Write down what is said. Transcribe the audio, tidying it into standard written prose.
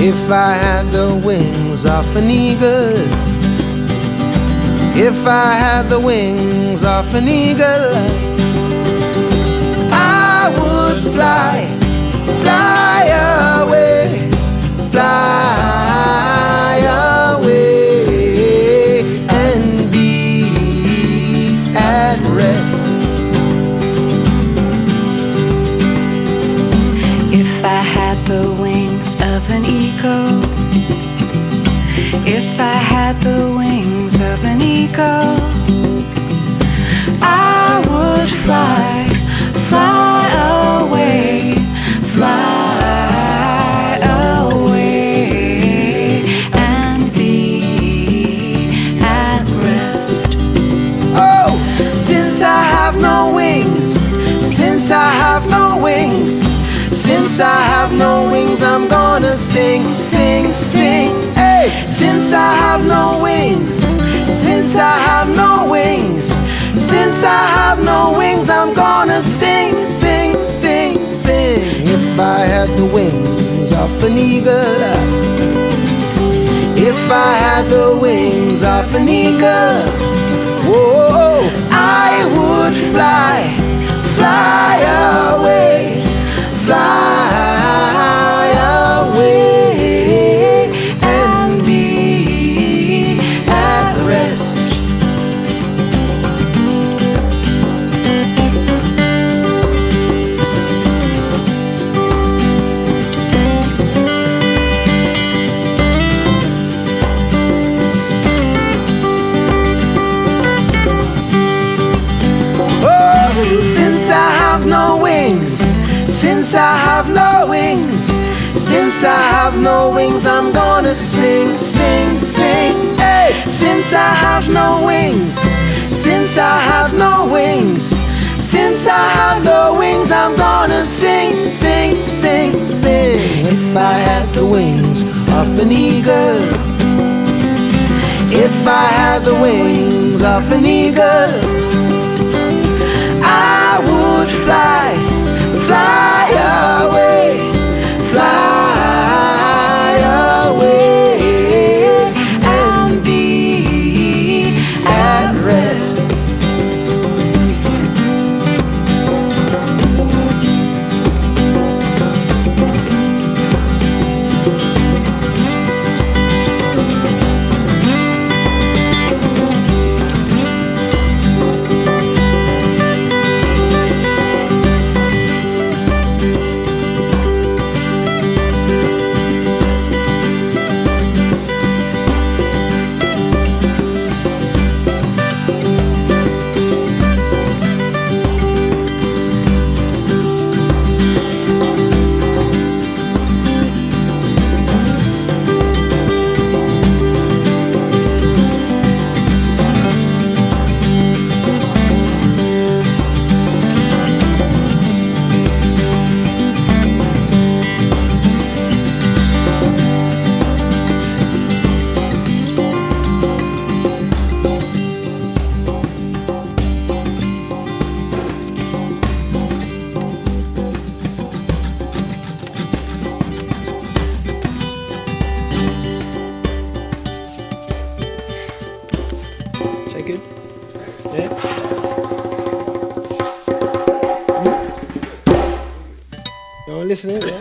If I had the wings of an eagle, if I had the wings of an eagle, I would fly, fly away, fly away, and be at rest. If I had the wings of an eagle, if I had the wings of an eagle, I would fly, fly away, fly away, and be at rest. Oh, since I have no wings, since I have no wings, since I have no wings, I'm gonna sing, sing, sing. Hey, since I have no wings, since I have no wings, since I have no wings, I'm gonna sing, sing, sing, sing. If I had the wings of an eagle, if I had the wings of an eagle, whoa, I would fly, fly away, fly away, and be at rest. Oh, since I have no wings, since I have no wings, since I have no wings, I'm gonna sing, sing, sing. Hey, since I have no wings, since I have no wings, since I have no wings, I'm gonna sing, sing, sing, sing. If I had the wings of an eagle, if I had the wings of an eagle, I would fly, fly away, fly away, and be at rest. Check it. Yeah. You want to listen in? Yeah.